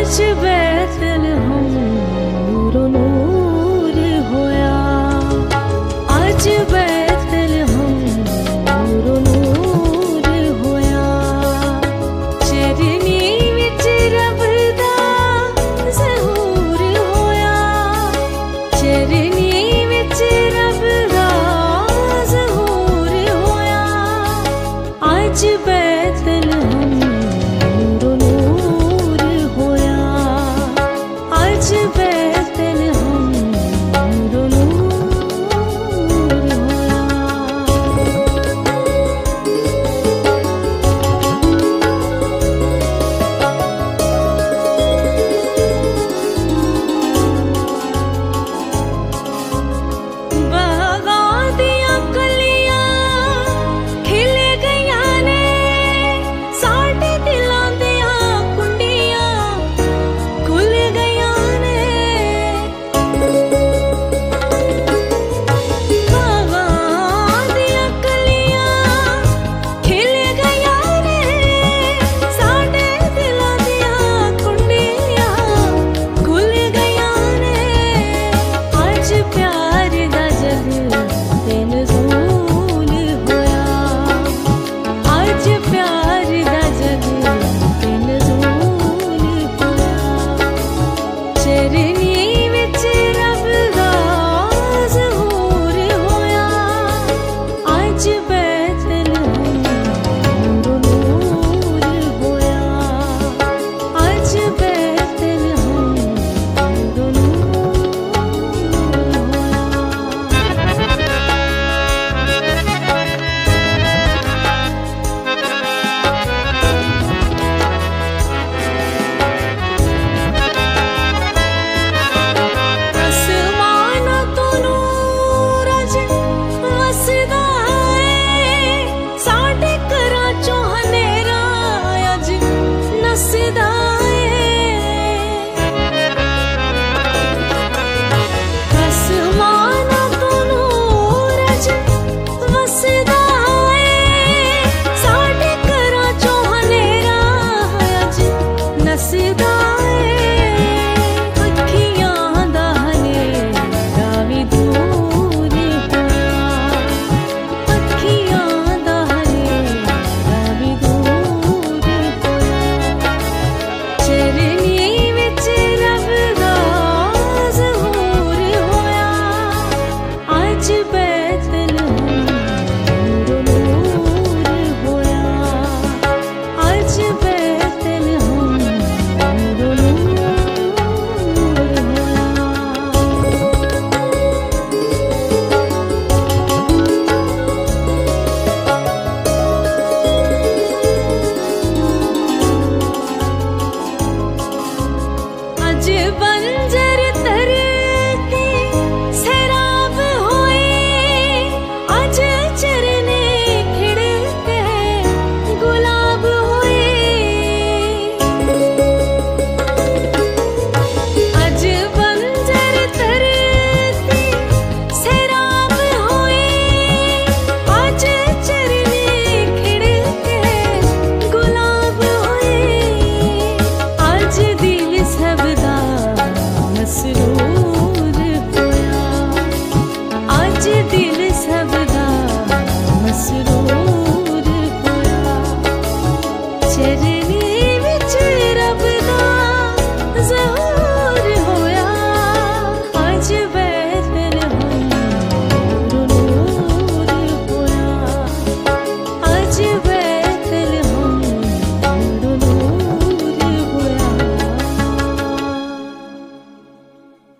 आज बैतल हम नूरो नूर होया, आज बैतल हम नूरो नूर होया। चरनी विच रब दा ज़हूर होया, चरनी विच रब दा ज़हूर होया। आज बैतल हम नूरो नूर होया, आज बैतल हम नूरो नूर होया। बागां दियां कलियां खिल गईयां ने, साडे दिलां दियां कुंडियां खुल गईयां ने। बागां दियां कलियां खिल गईयां ने, साडे दिलां दियां कुंडियां खुल गईयां ने। आज प्यार दा जग ते नज़ूल होया, आज प्यार दा जग ते नज़ूल होया। चरनी विच रब दा ज़हूर होया, आज बैतल हम नूरो नूर होया, आज बैतल हम नूरो नूर होया। आसमाना तो नूर अज वसदा है, साडे घरां चों हनेरा अज नसदा है। आसमाना तो नूर अज वसदा है, साडे घरां चों हनेरा अज नसदा है। अखियां दा हनेरा भी दूर होया, अखियां दा हनेरा भी दूर होया। चरनी विच रब दा ज़हूर होया, आज बैतल हम नूरो नूर होया, आज बैतल हम नूरो नूर होया। अज बंजर